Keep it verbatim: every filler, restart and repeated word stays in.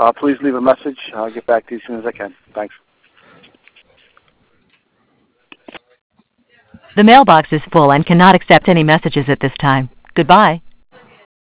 uh, please leave a message. I'll get back to you as soon as I can. Thanks. The mailbox is full and cannot accept any messages at this time. Goodbye.